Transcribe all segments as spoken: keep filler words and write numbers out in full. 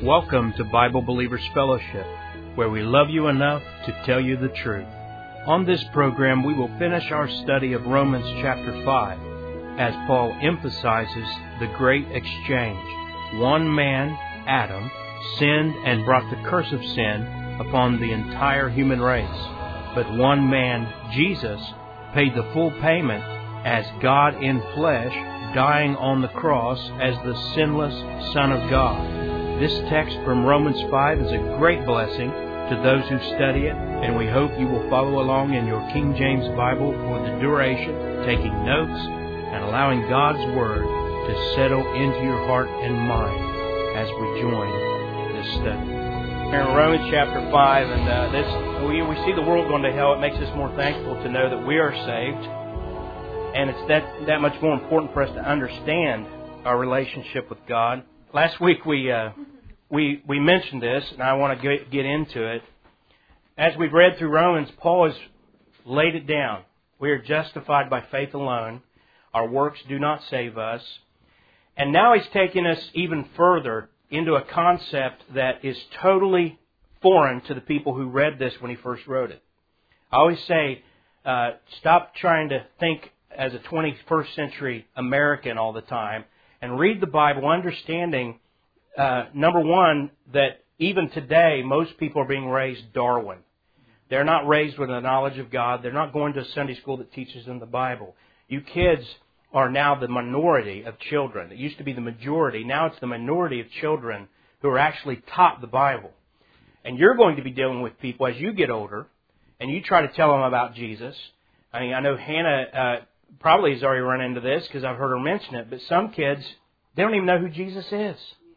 Welcome to Bible Believers Fellowship, where we love you enough to tell you the truth. On this program, we will finish our study of Romans chapter five, as Paul emphasizes the great exchange. One man, Adam, sinned and brought the curse of sin upon the entire human race. But one man, Jesus, paid the full payment as God in flesh, dying on the cross as the sinless Son of God. This text from Romans five is a great blessing to those who study it, and we hope you will follow along in your King James Bible for the duration, taking notes and allowing God's Word to settle into your heart and mind as we join this study. Here in Romans chapter five, and uh, this we, we see the world going to hell. It makes us more thankful to know that we are saved, and it's that, that much more important for us to understand our relationship with God. Last week we uh, we we mentioned this, and I want to get, get into it. As we've read through Romans, Paul has laid it down. We are justified by faith alone. Our works do not save us. And now he's taken us even further into a concept that is totally foreign to the people who read this when he first wrote it. I always say, uh, stop trying to think as a twenty-first century American all the time, and read the Bible understanding, uh, number one, that even today most people are being raised Darwin. They're not raised with the knowledge of God. They're not going to a Sunday school that teaches them the Bible. You kids are now the minority of children. It used to be the majority. Now it's the minority of children who are actually taught the Bible. And you're going to be dealing with people as you get older, and you try to tell them about Jesus. I mean, I know Hannah uh, probably has already run into this because I've heard her mention it, but some kids, they don't even know who Jesus is.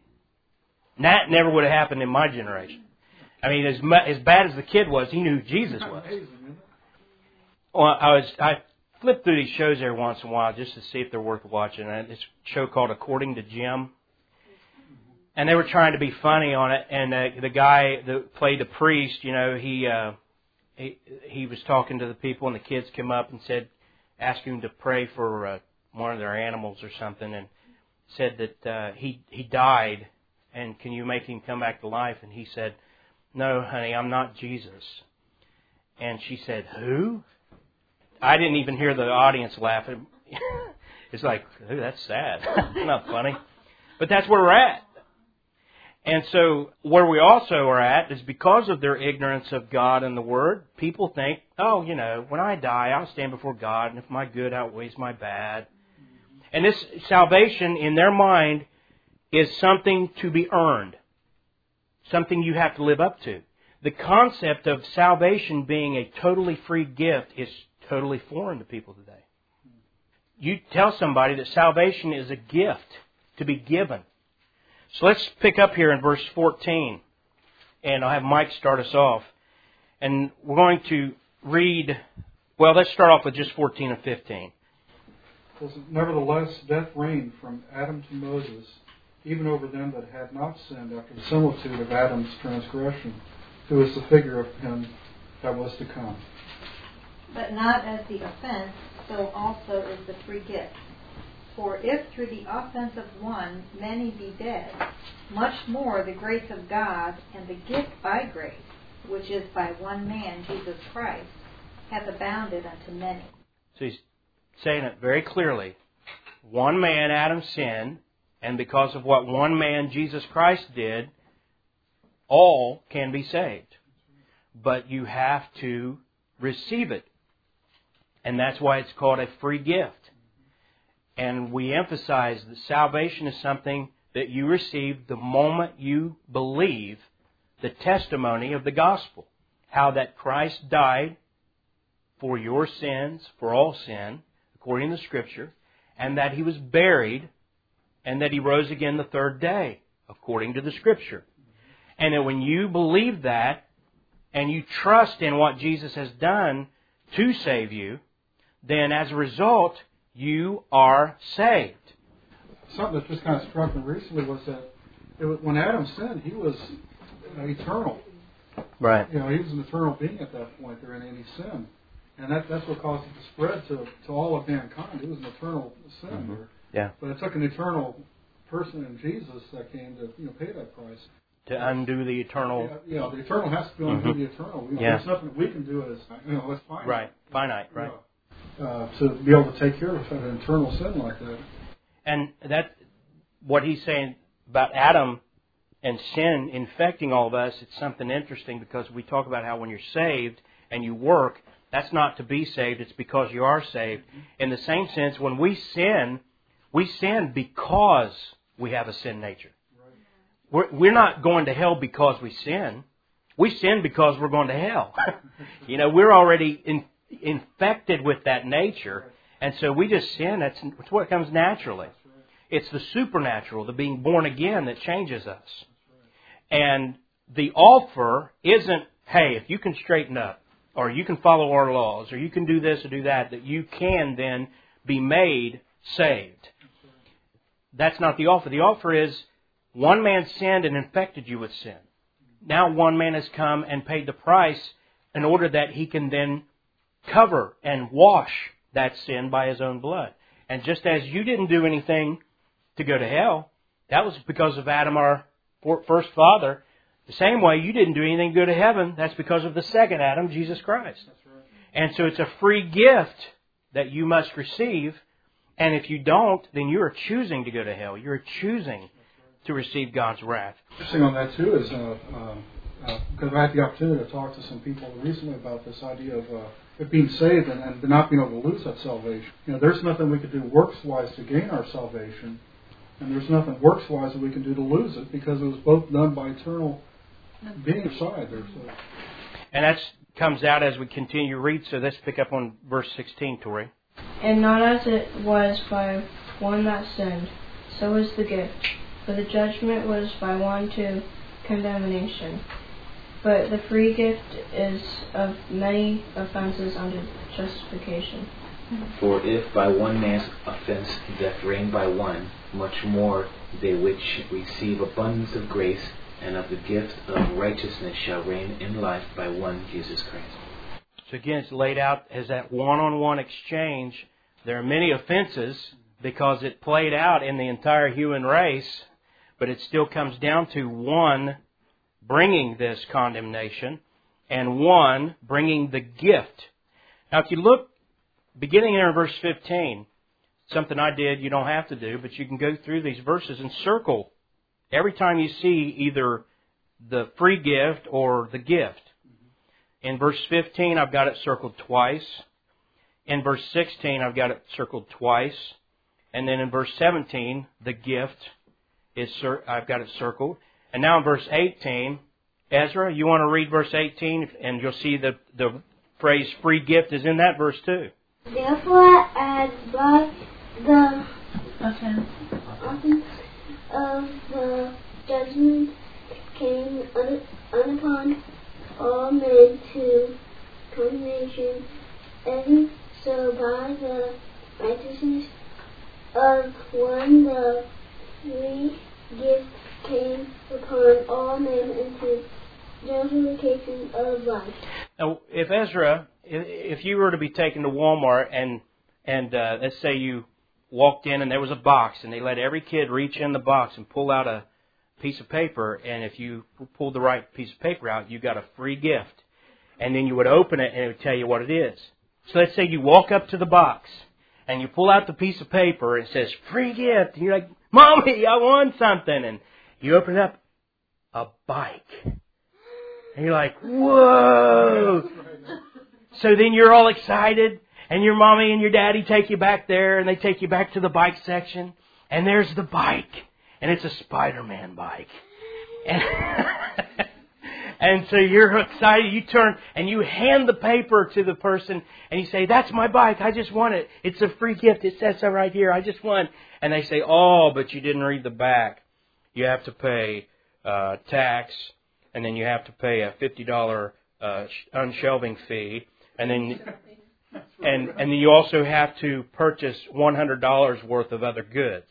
And that never would have happened in my generation. I mean, as as bad as the kid was, he knew who Jesus was. Well, I was I flip through these shows every once in a while just to see if they're worth watching. And this show called According to Jim, and they were trying to be funny on it. And uh, the guy that played the priest, you know, he uh, he he was talking to the people, and the kids came up and said, asked him to pray for uh, one of their animals or something, and said that uh, he he died, and can you make him come back to life? And he said, "No, honey, I'm not Jesus." And she said, "Who?" I didn't even hear the audience laughing. It's like, ooh, that's sad. Not funny. But that's where we're at. And so where we also are at is because of their ignorance of God and the Word, people think, oh, you know, when I die, I'll stand before God, and if my good outweighs my bad. And this salvation in their mind is something to be earned, something you have to live up to. The concept of salvation being a totally free gift is totally foreign to people today. You tell somebody that salvation is a gift to be given. So let's pick up here in verse fourteen, and I'll have Mike start us off. And we're going to read, well, let's start off with just fourteen and fifteen. Nevertheless, death reigned from Adam to Moses, even over them that had not sinned after the similitude of Adam's transgression, who is the figure of him that was to come. But not as the offense, so also is the free gift. For if through the offense of one many be dead, much more the grace of God and the gift by grace, which is by one man, Jesus Christ, hath abounded unto many. So he's saying it very clearly. One man, Adam, sinned, and because of what one man, Jesus Christ, did, all can be saved. But you have to receive it. And that's why it's called a free gift. And we emphasize that salvation is something that you receive the moment you believe the testimony of the gospel. How that Christ died for your sins, for all sin, according to the Scripture, and that He was buried, and that He rose again the third day, according to the Scripture. And that when you believe that, and you trust in what Jesus has done to save you, then as a result, you are saved. Something that just kind of struck me recently was that it was, when Adam sinned, he was uh, eternal. Right. You know, he was an eternal being at that point there, and he sinned. And that, that's what caused it to spread to, to all of mankind. It was an eternal sin mm-hmm. there. Yeah. But it took an eternal person in Jesus that came to, you know, pay that price. to undo the eternal. Yeah, yeah, the eternal has to undo mm-hmm. the eternal. You know, yeah. There's nothing that we can do as, you know, as finite. Right, finite, right. Yeah. Uh, to be able to take care of an eternal sin like that. And that, what he's saying about Adam and sin infecting all of us, it's something interesting because we talk about how when you're saved and you work, that's not to be saved, it's because you are saved. In the same sense, when we sin, we sin because we have a sin nature. We're, we're not going to hell because we sin. We sin because we're going to hell. You know, we're already in, infected with that nature, and so we just sin. That's, that's what comes naturally. It's the supernatural, the being born again, that changes us. And the offer isn't, hey, if you can straighten up, or you can follow our laws, or you can do this or do that, that you can then be made saved. That's not the offer. The offer is, one man sinned and infected you with sin. Now one man has come and paid the price in order that he can then cover and wash that sin by his own blood. And just as you didn't do anything to go to hell, that was because of Adam, our first father. The same way you didn't do anything to go to heaven, that's because of the second Adam, Jesus Christ. That's right. And so it's a free gift that you must receive. And if you don't, then you are choosing to go to hell. You're choosing to receive God's wrath. Interesting on that too is, uh, uh, uh, because I had the opportunity to talk to some people recently about this idea of uh, it being saved and, and not being able to lose that salvation. You know, there's nothing we could do works-wise to gain our salvation, and there's nothing works-wise that we can do to lose it, because it was both done by eternal being aside there. So. And that comes out as we continue to read, so let's pick up on verse sixteen, Tori. And not as it was by one that sinned, so was the gift. For the judgment was by one to condemnation. But the free gift is of many offenses unto justification. For if by one man's offense death reigned by one, much more they which receive abundance of grace and of the gift of righteousness shall reign in life by one Jesus Christ. So again, it's laid out as that one-on-one exchange. There are many offenses because it played out in the entire human race, but it still comes down to one bringing this condemnation and one bringing the gift. Now, if you look, beginning here in verse fifteen, something I did, you don't have to do, but you can go through these verses and circle every time you see either the free gift or the gift. In verse fifteen, I've got it circled twice. In verse sixteen, I've got it circled twice. And then in verse seventeen, the gift is I've got it circled. And now in verse eighteen, Ezra, you want to read verse eighteen, and you'll see that the phrase free gift is in that verse too. Therefore, as by the offense of the judgment came upon all men to condemnation, and so by the righteousness of one the free gift came upon all men into justification of life. Now, if Ezra, if you were to be taken to Walmart and and uh, let's say you walked in and there was a box and they let every kid reach in the box and pull out a piece of paper, and if you pulled the right piece of paper out, you got a free gift. And then you would open it and it would tell you what it is. So let's say you walk up to the box and you pull out the piece of paper and it says, free gift. And you're like, Mommy, I won something. And you open up a bike. And you're like, whoa. So then you're all excited, and your mommy and your daddy take you back there, and they take you back to the bike section, and there's the bike. And it's a Spider-Man bike. And, and so you're excited. You turn and you hand the paper to the person and you say, that's my bike. I just won it. It's a free gift. It says so right here. I just won. And they say, oh, but you didn't read the back. You have to pay uh, tax, and then you have to pay a fifty dollars uh, unshelving fee. And then and, and then you also have to purchase one hundred dollars worth of other goods.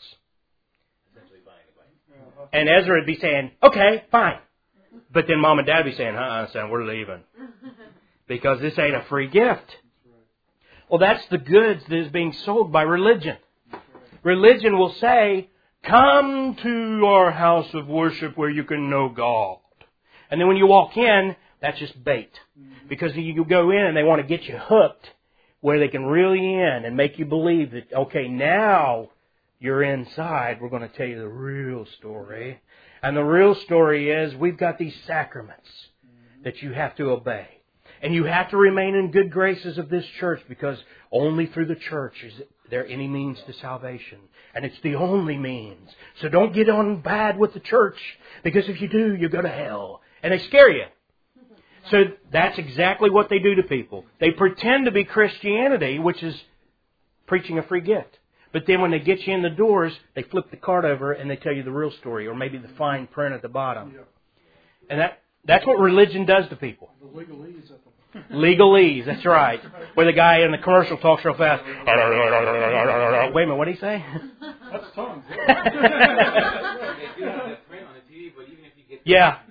And Ezra would be saying, okay, fine. But then Mom and Dad would be saying, uh-uh, son, we're leaving. Because this ain't a free gift. Well, that's the goods that is being sold by religion. Religion will say come to our house of worship where you can know God. And then when you walk in, that's just bait. Because you go in and they want to get you hooked where they can reel you in and make you believe that, okay, now you're inside. We're going to tell you the real story. And the real story is we've got these sacraments that you have to obey. And you have to remain in good graces of this church because only through the church is there any means to salvation. And it's the only means. So don't get on bad with the church because if you do, you go to hell. And they scare you. So that's exactly what they do to people. They pretend to be Christianity, which is preaching a free gift. But then when they get you in the doors, they flip the card over and they tell you the real story or maybe the fine print at the bottom. And that that's what religion does to people. The legalese at the Legalese, that's right. Where the guy in the commercial talks real fast. Wait a minute, what did he say? That's tongues. Yeah.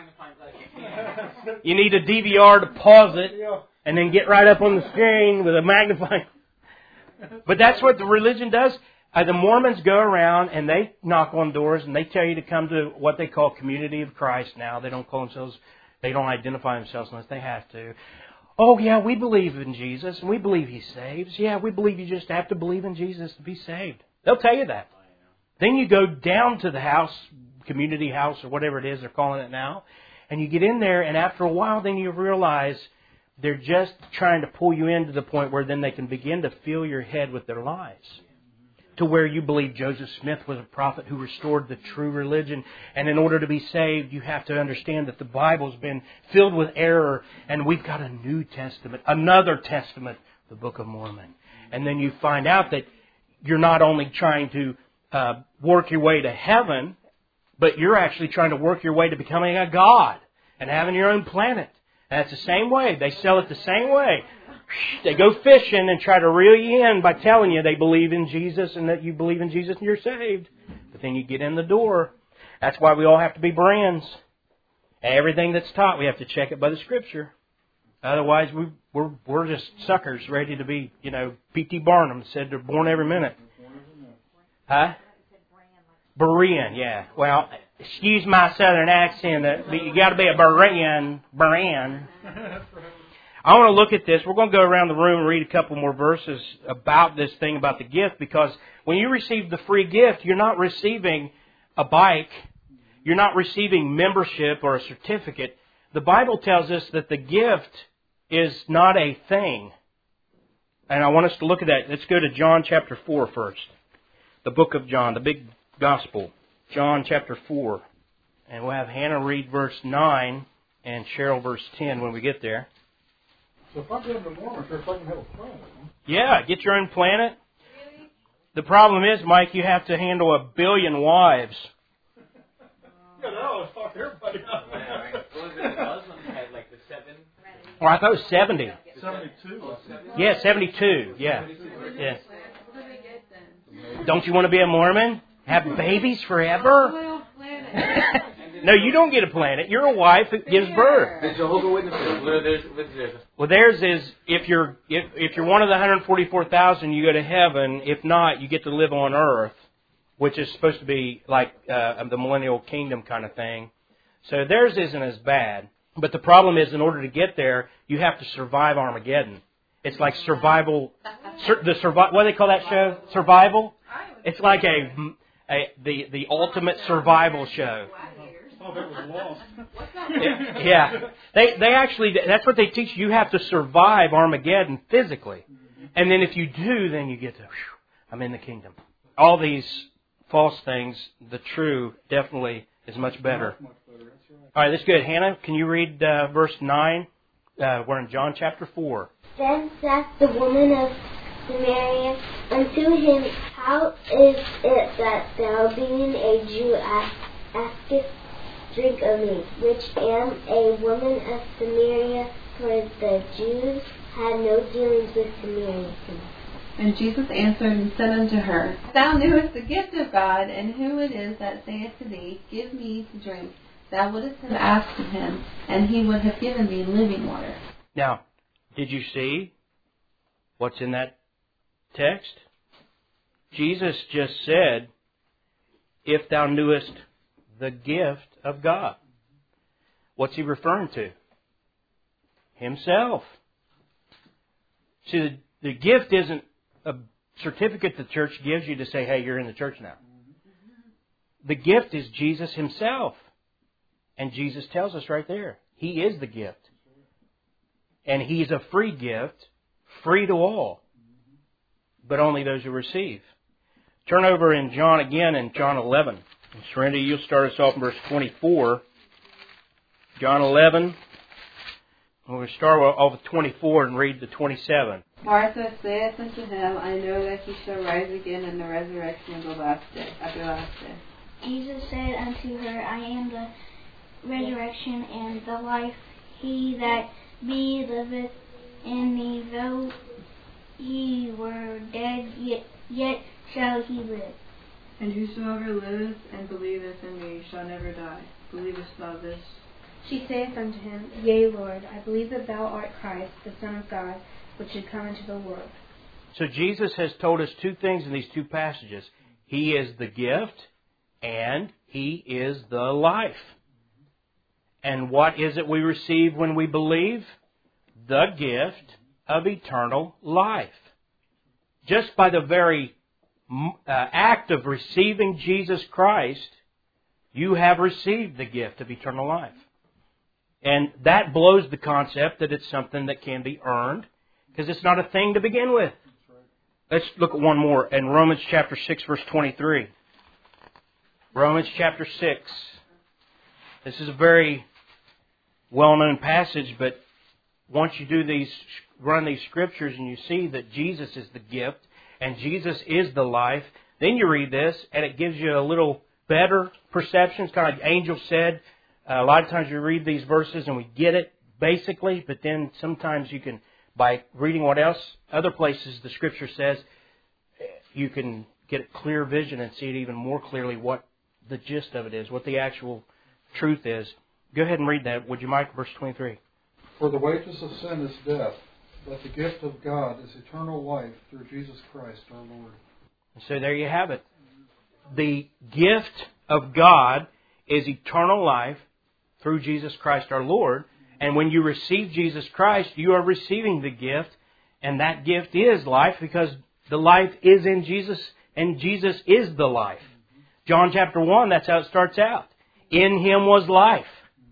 You need a D V R to pause it and then get right up on the screen with a magnifying. But that's what the religion does. Uh, the Mormons go around and they knock on doors and they tell you to come to what they call Community of Christ now. They don't call themselves... They don't identify themselves unless they have to. Oh, yeah, we believe in Jesus, and we believe He saves. Yeah, we believe you just have to believe in Jesus to be saved. They'll tell you that. Then you go down to the house, community house, or whatever it is they're calling it now, and you get in there, and after a while, then you realize they're just trying to pull you in to the point where then they can begin to fill your head with their lies. To where you believe Joseph Smith was a prophet who restored the true religion. And in order to be saved, you have to understand that the Bible's been filled with error. And we've got a New Testament, another Testament, the Book of Mormon. And then you find out that you're not only trying to uh, work your way to heaven, but you're actually trying to work your way to becoming a god and having your own planet. And it's the same way. They sell it the same way. They go fishing and try to reel you in by telling you they believe in Jesus and that you believe in Jesus and you're saved. But then you get in the door. That's why we all have to be Bereans. And everything that's taught, we have to check it by the Scripture. Otherwise, we, we're we're just suckers ready to be, you know, P T Barnum said they're born every minute. Huh? Berean, yeah. Well, excuse my southern accent, but you got to be a Berean. Berean. I want to look at this. We're going to go around the room and read a couple more verses about this thing about the gift, because when you receive the free gift, you're not receiving a bike. You're not receiving membership or a certificate. The Bible tells us that the gift is not a thing. And I want us to look at that. Let's go to John chapter four first. The book of John, the big gospel. John chapter four. And we'll have Hannah read verse nine and Cheryl verse ten when we get there. So if I go to Mormon church, I can have a planet, huh? Yeah, get your own planet. Really? The problem is, Mike, you have to handle a billion wives. Yeah, that always fucked everybody up. Muslims had like the seven. Well, I thought it was seventy. Seventy-two. Yeah, seventy-two. Yeah, yeah. Don't you want to be a Mormon? Have babies forever? No, you don't get a planet. You're a wife who gives birth. The Jehovah's Witnesses. What are theirs? What's theirs? Well, theirs is if you're if if you're one of the one hundred forty-four thousand, you go to heaven. If not, you get to live on earth, which is supposed to be like uh, the millennial kingdom kind of thing. So theirs isn't as bad. But the problem is, in order to get there, you have to survive Armageddon. It's like survival. Sur, the survive. What do they call that show? Survival. It's like a, a the the ultimate survival show. Oh, that was lost. Yeah, they they actually that's what they teach you. You have to survive Armageddon physically, and then if you do, then you get to. Whew, I'm in the kingdom. All these false things, the true definitely is much better. All right, that's good. Hannah, can you read uh, verse nine? Uh, we're in John chapter four. Then said the woman of Samaria unto him, How is it that thou, being a Jew, askest drink of me, which am a woman of Samaria? For the Jews had no dealings with Samaritans. And Jesus answered and said unto her, Thou knewest the gift of God, and who it is that saith to thee, Give me to drink. Thou wouldst have asked of him, and he would have given thee living water. Now, did you see what's in that text? Jesus just said, if thou knewest the gift of God. What's he referring to? Himself. See, the, the gift isn't a certificate the church gives you to say, hey, you're in the church now. The gift is Jesus Himself. And Jesus tells us right there, He is the gift. And He's a free gift, free to all, but only those who receive. Turn over in John again in John eleven. And Serenity, you'll start us off in verse twenty-four. John eleven. We'll start off with twenty-four and read to twenty-seven. Martha saith unto him, I know that he shall rise again in the resurrection of the last day, at the last day. Jesus said unto her, I am the resurrection and the life. He that believeth in me, though he were dead, yet, yet shall he live. And whosoever liveth and believeth in me shall never die. Believest thou this? She saith unto him, Yea, Lord, I believe that thou art Christ, the Son of God, which should come into the world. So Jesus has told us two things in these two passages. He is the gift and He is the life. And what is it we receive when we believe? The gift of eternal life. Just by the very uh, act of receiving Jesus Christ, you have received the gift of eternal life. And that blows the concept that it's something that can be earned, because it's not a thing to begin with. Let's look at one more in Romans chapter six, verse twenty-three. Romans chapter six. This is a very well-known passage, but once you do these, run these scriptures and you see that Jesus is the gift and Jesus is the life, then you read this and it gives you a little better perception. It's kind of like Angel said. Uh, a lot of times you read these verses and we get it basically, but then sometimes you can, by reading what else, other places the Scripture says, you can get a clear vision and see it even more clearly what the gist of it is, what the actual truth is. Go ahead and read that, would you, Mike? Verse twenty-three. For the wages of sin is death, but the gift of God is eternal life through Jesus Christ our Lord. So there you have it. The gift of God is eternal life through Jesus Christ our Lord. And when you receive Jesus Christ, you are receiving the gift. And that gift is life, because the life is in Jesus and Jesus is the life. John chapter one, that's how it starts out. In Him was life.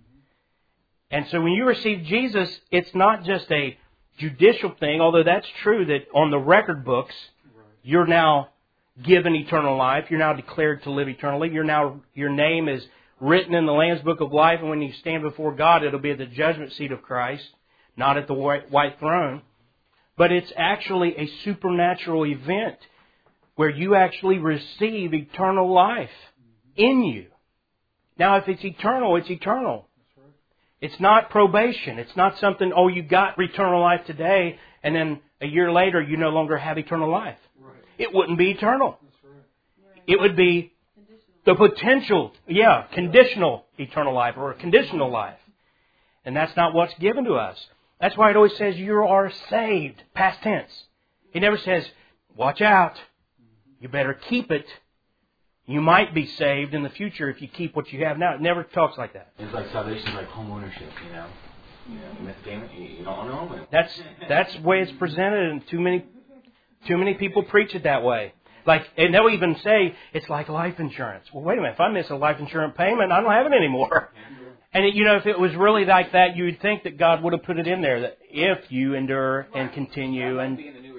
And so when you receive Jesus, it's not just a judicial thing, although that's true that on the record books, you're now given eternal life. You're now declared to live eternally. You're now, your name is written in the Lamb's Book of Life, and when you stand before God, it'll be at the judgment seat of Christ, not at the white, white throne. But it's actually a supernatural event where you actually receive eternal life in you. Now, if it's eternal, it's eternal. It's not probation. It's not something, oh, you got eternal life today, and then a year later you no longer have eternal life. Right. It wouldn't be eternal. That's right. It would be the potential, yeah, conditional eternal life or a conditional life. And that's not what's given to us. That's why it always says you are saved, past tense. It never says, watch out. You better keep it. You might be saved in the future if you keep what you have now. It never talks like that. It's like salvation is like home ownership, you know. You know, you miss payment, you don't own a home. That's that's the way it's presented, and too many too many people preach it that way. Like, and they'll even say it's like life insurance. Well, wait a minute. If I miss a life insurance payment, I don't have it anymore. And it, you know, if it was really like that, you would think that God would have put it in there that if you endure and continue and.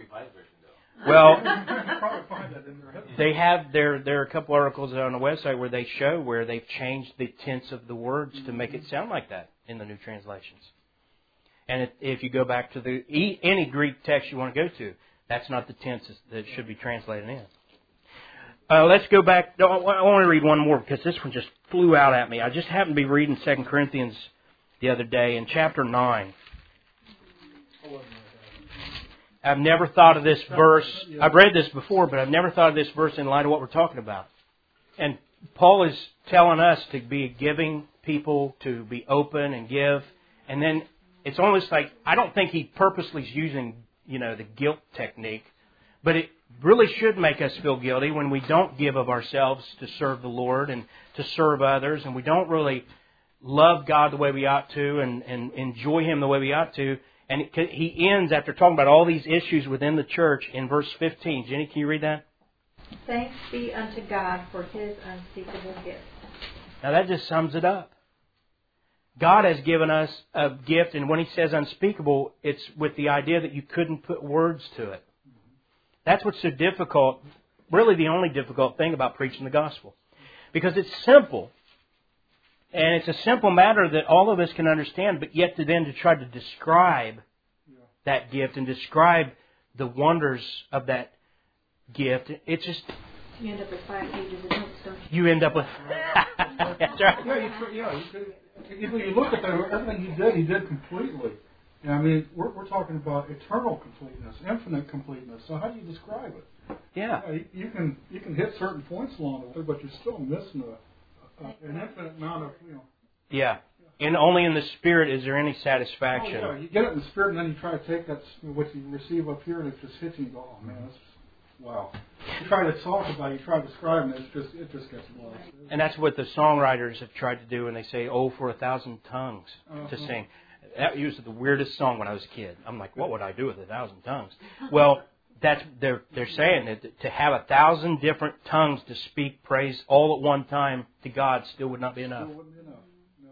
Well, they have there. There are a couple articles on the website where they show where they've changed the tense of the words to make it sound like that in the new translations. And if, if you go back to the any Greek text you want to go to, that's not the tense that should be translated in. Uh, let's go back. I want to read one more because this one just flew out at me. I just happened to be reading Second Corinthians the other day in chapter nine. I've never thought of this verse. I've read this before, but I've never thought of this verse in light of what we're talking about. And Paul is telling us to be giving people, to be open and give. And then it's almost like, I don't think he purposely is using, you know, the guilt technique. But it, really should make us feel guilty when we don't give of ourselves to serve the Lord and to serve others, and we don't really love God the way we ought to and, and enjoy Him the way we ought to. And he ends, after talking about all these issues within the church, in verse fifteen. Jenny, can you read that? Thanks be unto God for His unspeakable gift. Now that just sums it up. God has given us a gift, and when He says unspeakable, it's with the idea that you couldn't put words to it. That's what's so difficult, really the only difficult thing about preaching the gospel. Because it's simple. And it's a simple matter that all of us can understand, but yet to then to try to describe that gift and describe the wonders of that gift, it's just... You end up with five pages of notes, don't you? You end up with... That's right. Yeah, you, yeah you, you, you look at that, everything He did, He did completely. And I mean, we're, we're talking about eternal completeness, infinite completeness. So how do you describe it? Yeah. yeah you, you can you can hit certain points along the way, but you're still missing a... Uh, an infinite amount of, you know. Yeah. And only in the Spirit is there any satisfaction. Oh, yeah. You get it in the Spirit, and then you try to take that, what you receive up here, and it just hits you and you go, oh, man, that's wow. You try to talk about it, you try to describe it, and it's just, it just gets lost. And that's what the songwriters have tried to do when they say, oh, for a thousand tongues uh-huh. to sing. That was the weirdest song when I was a kid. I'm like, what would I do with a thousand tongues? Well, that's they're they're saying that to have a thousand different tongues to speak praise all at one time to God still would not be enough. Still wouldn't be enough. No.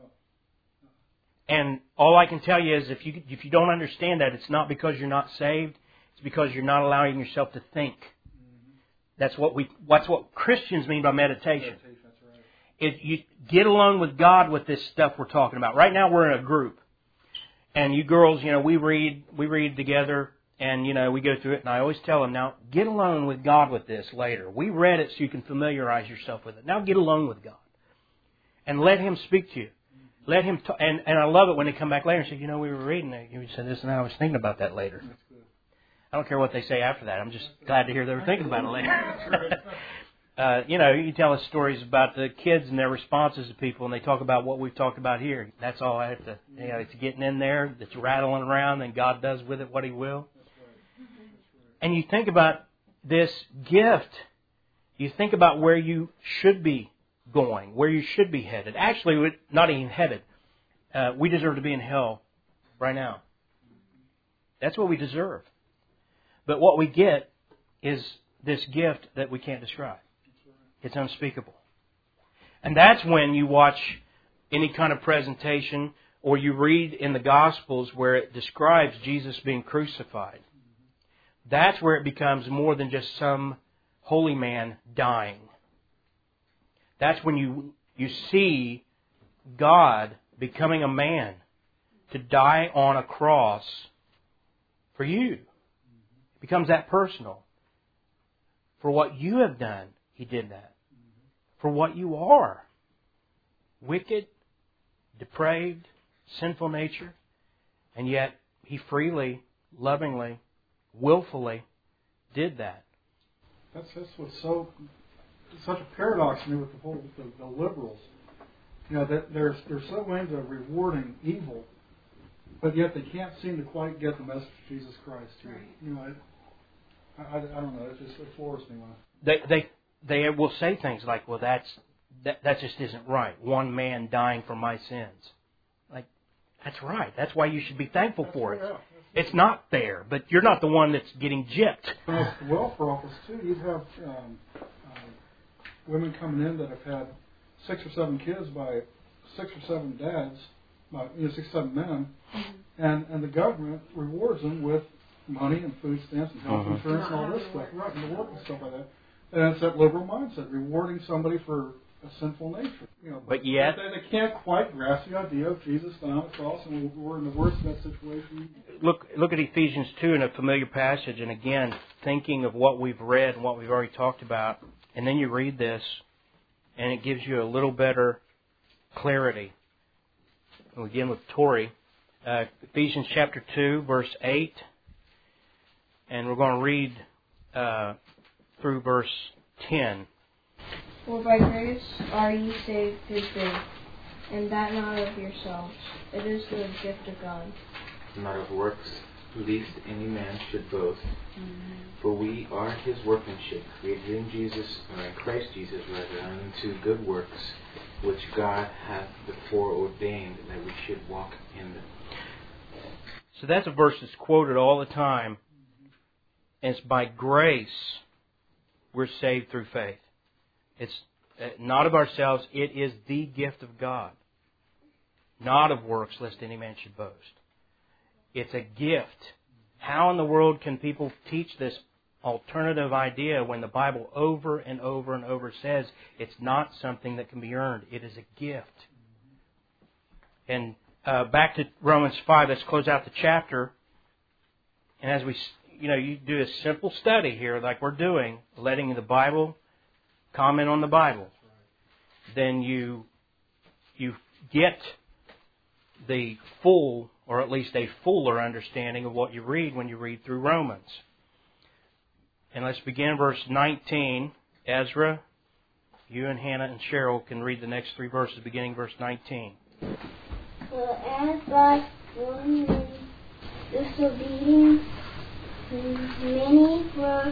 And all I can tell you is if you if you don't understand that, it's not because you're not saved. It's because you're not allowing yourself to think. Mm-hmm. That's what we that's what Christians mean by meditation. Meditation, that's right. It, you get alone with God with this stuff we're talking about. Right now we're in a group, and you girls, you know, we read we read together. And, you know, we go through it, and I always tell them, now, get alone with God with this later. We read it so you can familiarize yourself with it. Now get alone with God. And let Him speak to you. Let Him, talk, and, and I love it when they come back later and say, you know, we were reading it. You said this, and I was thinking about that later. That's good. I don't care what they say after that. I'm just glad to hear they were thinking about it later. uh, you know, you tell us stories about the kids and their responses to people, and they talk about what we've talked about here. That's all I have to, you know, it's getting in there, it's rattling around, and God does with it what He will. And you think about this gift, you think about where you should be going, where you should be headed. Actually, we're not even headed. Uh, we deserve to be in hell right now. That's what we deserve. But what we get is this gift that we can't describe. It's unspeakable. And that's when you watch any kind of presentation or you read in the Gospels where it describes Jesus being crucified. That's where it becomes more than just some holy man dying. That's when you you see God becoming a man to die on a cross for you. It becomes that personal. For what you have done, He did that. For what you are. Wicked, depraved, sinful nature. And yet He freely, lovingly, willfully did that. That's that's what's so such a paradox to me with the whole with the, the liberals. You know that they're they're so into rewarding evil, but yet they can't seem to quite get the message of Jesus Christ. Right. You know, I, I, I don't know. It just it floors me when I... they they they will say things like, "Well, that's that that just isn't right. One man dying for my sins." Like, that's right. That's why you should be thankful that's for right, it. yeah. It's not there, but you're not the one that's getting gypped. When it's the welfare office, too, you'd have um, uh, women coming in that have had six or seven kids by six or seven dads, by you know, six or seven men, mm-hmm. and, and the government rewards them with money and food stamps and health uh-huh. insurance and all this stuff, right, and the work and stuff like that. And it's that liberal mindset, rewarding somebody for a sinful nature. You know, but yet... They, they can't quite grasp the idea of Jesus dying on the cross, and we're in the worst of that situation. Look, look at Ephesians two in a familiar passage, and again, thinking of what we've read and what we've already talked about, and then you read this, and it gives you a little better clarity. We'll begin with Tori. Uh, Ephesians chapter two, verse eight, and we're going to read uh, through verse ten. For by grace are ye saved through faith, and that not of yourselves. It is the gift of God. Not of works, lest any man should boast. Mm-hmm. For we are his workmanship, created in Jesus, or in Christ Jesus rather, unto good works, which God hath before ordained that we should walk in them. So that's a verse that's quoted all the time. And it's by grace we're saved through faith. It's not of ourselves. It is the gift of God. Not of works, lest any man should boast. It's a gift. How in the world can people teach this alternative idea when the Bible over and over and over says it's not something that can be earned? It is a gift. And uh, back to Romans five, let's close out the chapter. And as we, you know, you do a simple study here like we're doing, letting the Bible comment on the Bible. Then you you get the full, or at least a fuller understanding of what you read when you read through Romans. And let's begin verse nineteen. Ezra, you and Hannah and Cheryl can read the next three verses beginning verse nineteen. For as by one disobedience many were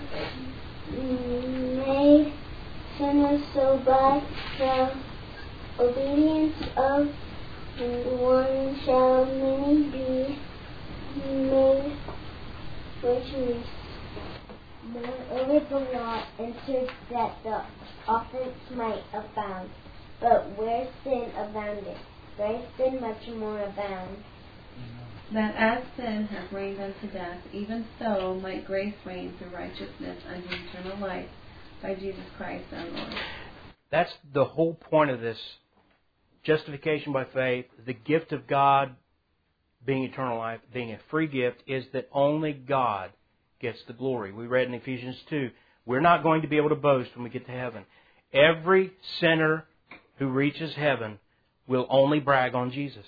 made sinners, so by the obedience of one shall many be made righteous. Moreover, the law entered that the offense might abound. But where sin abounded, grace did much more abound. That as sin hath reigned unto death, even so might grace reign through righteousness unto eternal life by Jesus Christ our Lord. That's the whole point of this. Justification by faith, the gift of God being eternal life, being a free gift, is that only God gets the glory. We read in Ephesians two, we're not going to be able to boast when we get to heaven. Every sinner who reaches heaven will only brag on Jesus.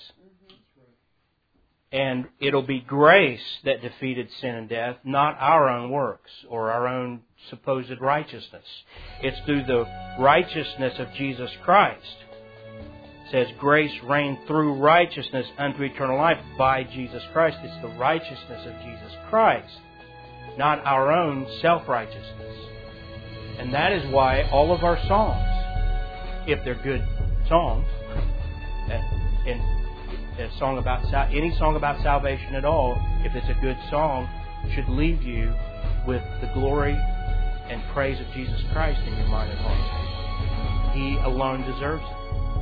And it'll be grace that defeated sin and death, not our own works or our own supposed righteousness. It's through the righteousness of Jesus Christ. It says grace reigned through righteousness unto eternal life by Jesus Christ. It's the righteousness of Jesus Christ, not our own self-righteousness. And that is why all of our songs, if they're good songs, and a song about any song about salvation at all, if it's a good song, should leave you with the glory and praise of Jesus Christ in your mind and heart. He alone deserves it.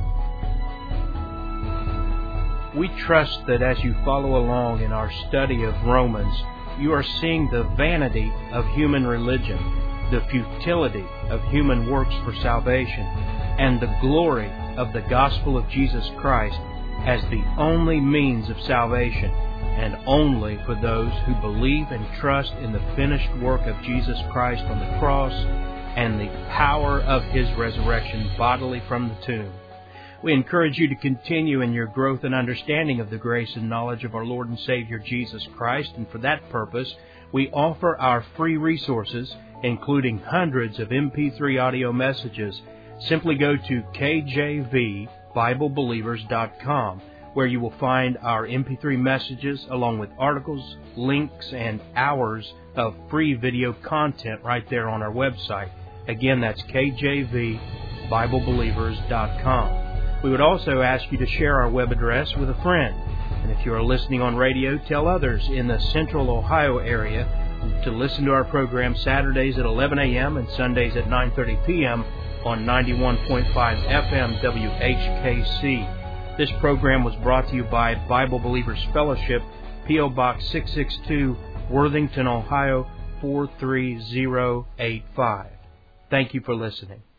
We trust that as you follow along in our study of Romans, you are seeing the vanity of human religion, the futility of human works for salvation, and the glory of the gospel of Jesus Christ as the only means of salvation, and only for those who believe and trust in the finished work of Jesus Christ on the cross and the power of His resurrection bodily from the tomb. We encourage you to continue in your growth and understanding of the grace and knowledge of our Lord and Savior Jesus Christ, and for that purpose, we offer our free resources, including hundreds of M P three audio messages. Simply go to K J V Bible Believers dot com, where you will find our M P three messages along with articles, links, and hours of free video content right there on our website. Again, that's K J V Bible Believers dot com. We would also ask you to share our web address with a friend. And if you are listening on radio, tell others in the Central Ohio area to listen to our program Saturdays at eleven a.m. and Sundays at nine thirty p.m. on ninety-one point five F M W H K C. This program was brought to you by Bible Believers Fellowship, P O Box six six two, Worthington, Ohio four three zero eight five. Thank you for listening.